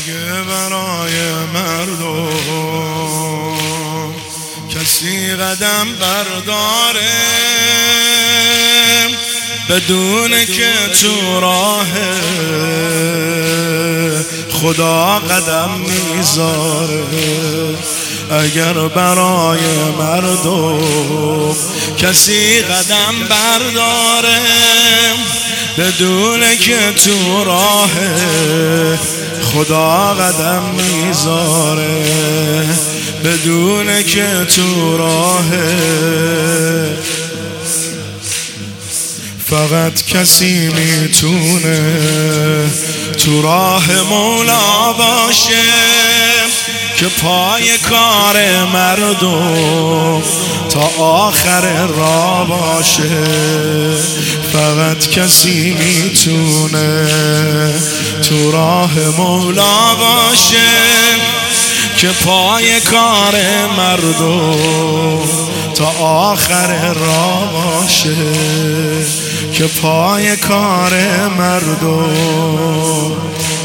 اگه برای مردم کسی قدم برداره بدون که تو راه خدا قدم میذاره. اگر برای مردم کسی قدم برداره بدون که تو راه خدا قدم میذاره، بدون که تو راه. فقط کسی میتونه تو راه مولا باشه که پای کار مردم تا آخر راه باشه. فقط کسی میتونه تو راه مولا باشه که پای کار مردم تا آخر راه باشه، که پای کار مردم.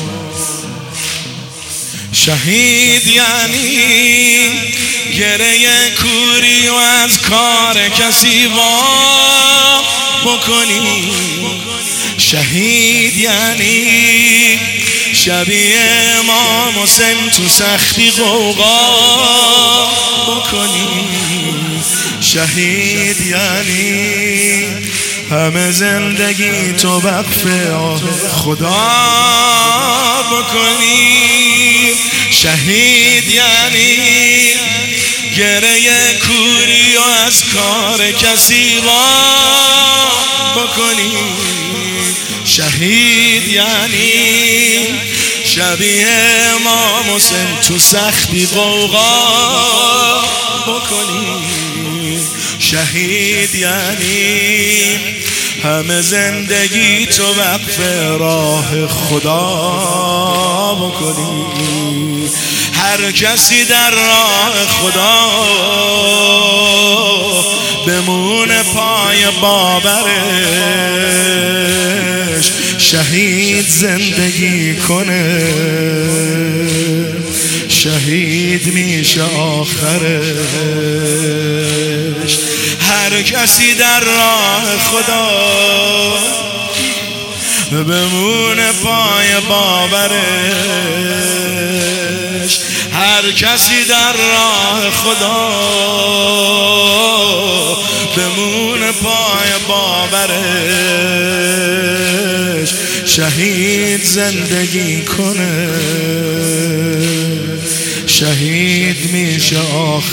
شهید یعنی گره کوری و از کار کسی وا بکنی. شهید یعنی شبیه امام حسین تو سختی غوغا بکنی. شهید یعنی همه زندگی تو وقف خدا بکنی. شهید یعنی گره کوری و از کار کسی وا بکنی. شهید یعنی شبیه امام حسین تو سختی غوغا بکنی. شهید یعنی همه زندگی تو وقف راه خدا بکنی. هر کسی در راه خدا بمونه پای باورش، شهید زندگی کنه، شهید میشه آخرش. هر کسی در راه خدا بمونه پای باورش. هر کسی در راه خدا بمونه پای باورش، شهید زندگی کنه، شهید میشه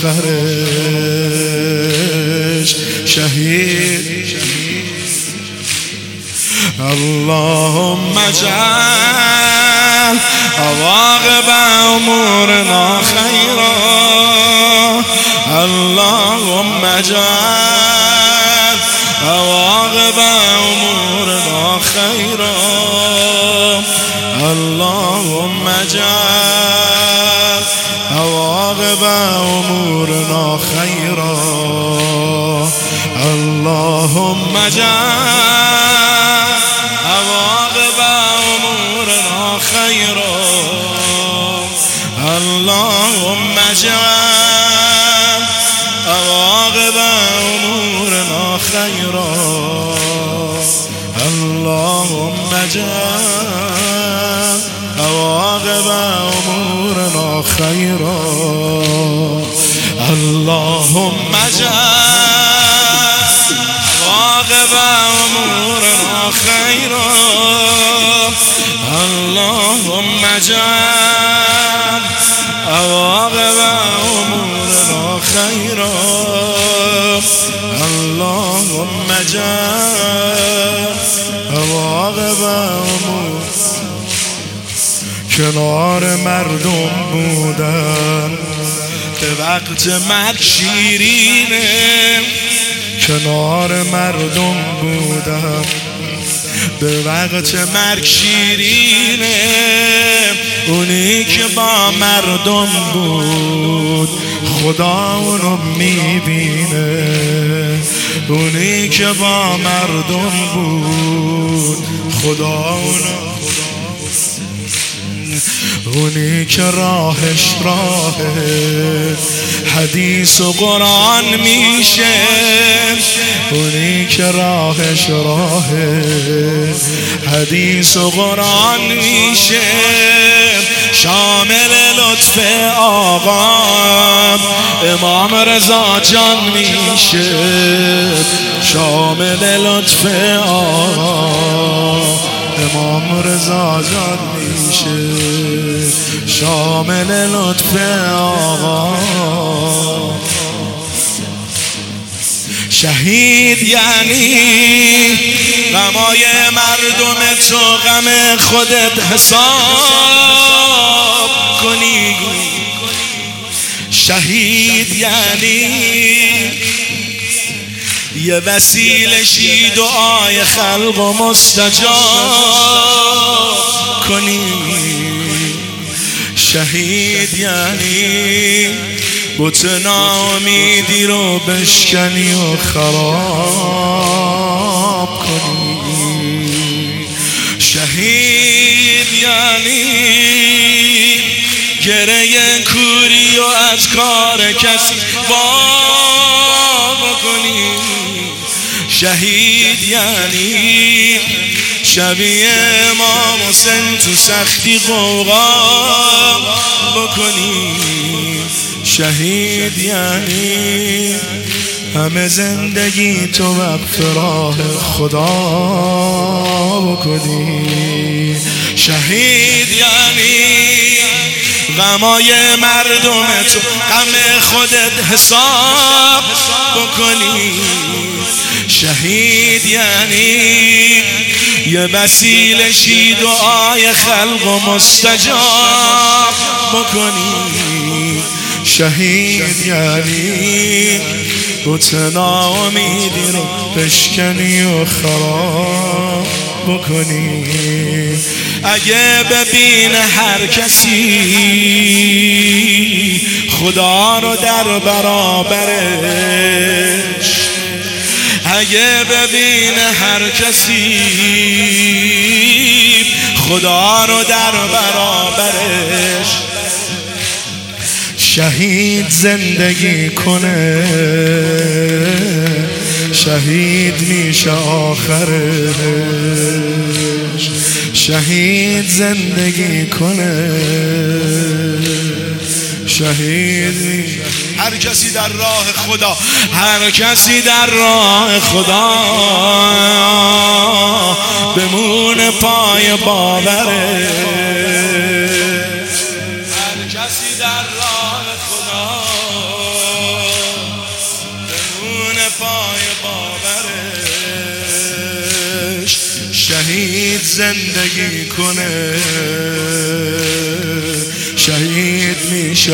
آخرش. شهید اللهم اجعل عواقب امورنا خيرا. اللهم اجعل عواقب امورنا خيرا. اللهم اجعل عواقب امورنا خيرا. اللهم اجعل عواقب امورنا خيرا. اللهم اجعل عواقب امورنا خيرا. اللهم اجعل عواقب امورنا خيرا. اللهم اجعل عواقب امورنا خيرا. اللهم اجعل عواقب امورنا خيرا. اللهم اجعل عواقب امورنا. کنار مردم بودن به وقت مرگ شیرینه. کنار مردم بودن به وقت مرگ شیرینه. اونی که با مردم بود خدا اونو میبینه. اونی که با مردم بود خدا اونو اونی که راهش راه حدیث و قرآن میشه، اونی که راهش راه حدیث و قرآن میشه، شامل لطف آقا امام رضا جان میشه، شامل لطف آقا امام رضا جان میشه، شامل لطف آقا. شهید یعنی غمای مردم تو غم خودت حساب کنی، شهید یعنی یه وسیله شی دعای خلق و مستجاب کنی، شهید یعنی بت ناامیدی رو بشکنی و خراب کنی، شهید یعنی گره کوری و از کار کسی باب کنی، شهید یعنی شبیه امام حسین تو سختی غوغا بکنی، شهید یعنی همه زندگی تو وقف راه خدا بکنی، شهید یعنی غمای مردم تو غم خودت حساب بکنی، شهید یعنی یه وسیله شی دعای خلق و مستجاب بکنی، شهید یعنی بت ناامیدی رو بشکنی و خراب بکنی. اگه ببین هر کسی خدا رو در برابرش، اگه ببین هر کسی خدا رو در برابرش، شهید زندگی کنه شهید میشه آخرش، شهید زندگی کنه شهید میشه. هر کسی در راه خدا، هر کسی در راه خدا بمونه پای باوره، هر کسی در راه خدا بمونه پای باورش، شهید زندگی کنه شهید میشه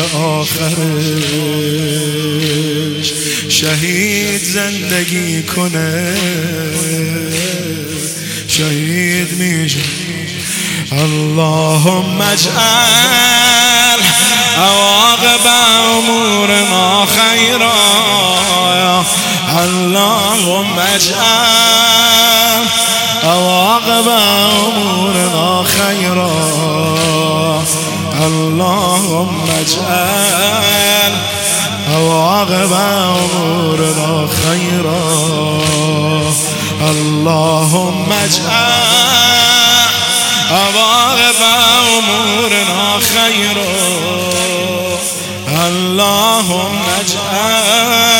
آخرش، شهید زندگی کنه شهید میشه. اللهم اجعل عواقب امورنا خیرا، اللهم اجعل عواقب امورنا خیرا، اللهم اجعل عواقب امورنا خیرا، اللهم اجعل عواقب امورنا خیرا، اللهم اجعل